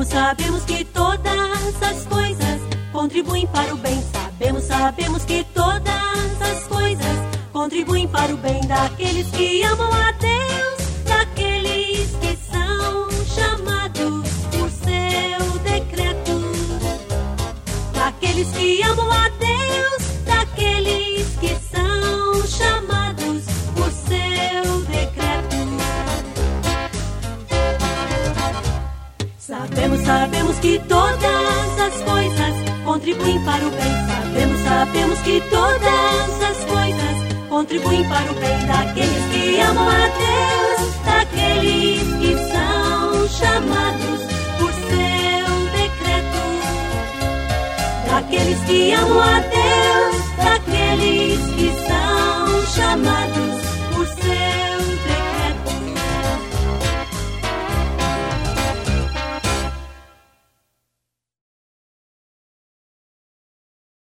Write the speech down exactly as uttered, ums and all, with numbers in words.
Sabemos, sabemos que todas as coisas contribuem para o bem. Sabemos, sabemos que todas as coisas contribuem para o bem daqueles que amam a Deus, daqueles que são chamados por seu decreto. Daqueles que amam a Deus, daqueles que são chamados por seu decreto. Sabemos, sabemos que todas as coisas contribuem para o bem. Sabemos, sabemos que todas as coisas contribuem para o bem daqueles que amam a Deus, daqueles que são chamados por seu decreto. Daqueles que amam a Deus,